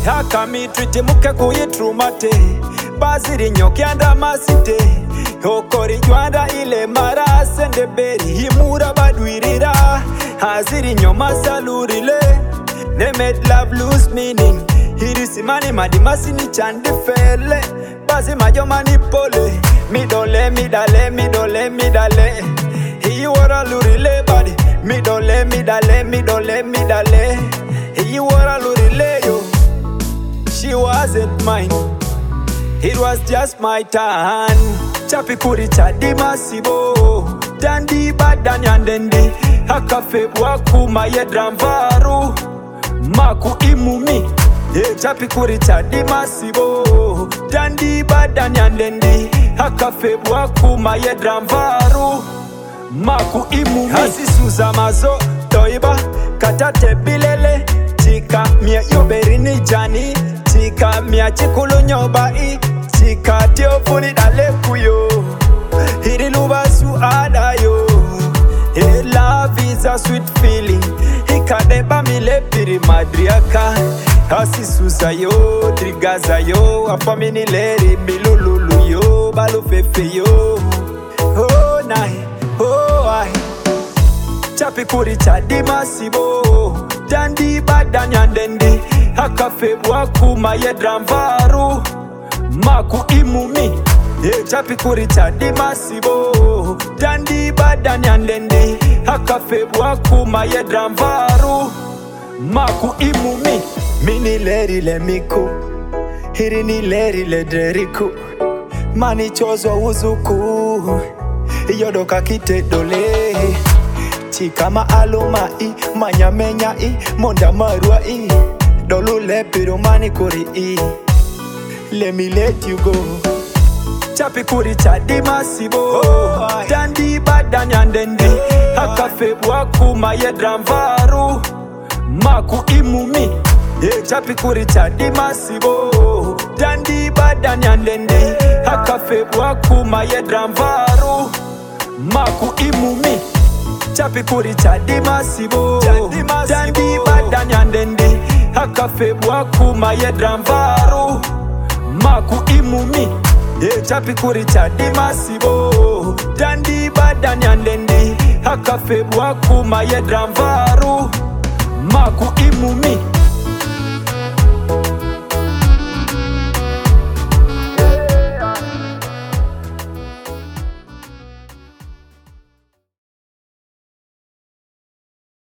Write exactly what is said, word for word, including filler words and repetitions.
Hakami triti muke kuyitrumate Baziri nyokianda masite Okori jwanda ile mara sende beri Himura badwirira Haziri nyoma salurile They made love lose meaning Hirisi mani madimasi ni chandi fele Bazi majo mani pole Midole midale midole midale Hii wara lurile badi Midole midale midole midale Hii wara lurile yo She wasn't mine It was just my turn Chapi kuri chadi masibo Dandi badani andendi Hakafe waku maye dramvaru Maku imumi Ye chapi kuri chadi masibo Dandi badani andendi Hakafe waku maye dramvaru Maku imumi Hasi suza mazo toiba Katate bilele Chika mia yoberini jani Chika mia chikulu nyobai Chika tio funi dale kuyo Hiri lubasu adayo Hey, love is a sweet feeling Hikadeba mile piri madriaka Hasi suza yo, trigaza yo Afamini leri milululu yo Balu fefe yo Oh nai, oh ai Chapi kuri chadi masibo Dandi badani andendi Hakafe waku maye dramvaru Maku imumi Ye chapi kuri chadi masibo Dandi badani andendi Hakafe waku maye dramvaru Maku imumi Mini leri le miku Hiri ni leri le deriku Mani chozo uzuku Yodoka kite dole Chikama aloma i Manyamenya i Monda marua i Dolu le piro mani kuri i Let me let you go Chapi kuri chadi masibo oh, Dandi badani andendi Hakafe waku maye dramvaru Maku imumi Ye chapi kuri chadi masibo Dandi badani andendi Hakafe waku maye dramvaru Maku imumi Chapi kuri chadi masibo Dandi badani andendi Hakafe waku maye dramvaru Maku imumi Ye chapi kuri chadi masibo Dandi badani andendi Hakafe waku maye dramvaru Maku imumi